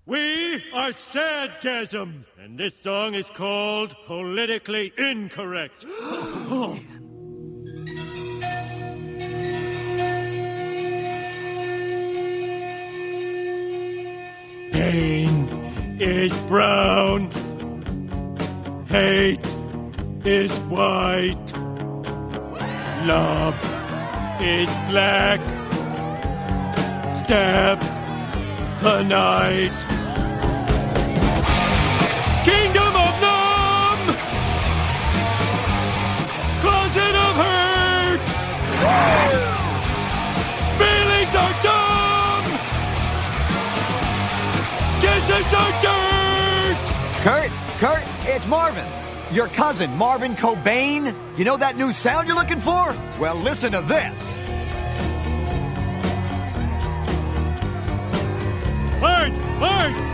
We are Sadgasm, and this song is called Politically Incorrect. Pain is brown. Hate is white. Love is black. Stab the night. Kingdom of Numb! Closet of Hurt! Feelings are dumb! Kisses are dirt! Kurt, it's Marvin. Your cousin, Marvin Cobain. You know that new sound you're looking for? Well, listen to this. Art!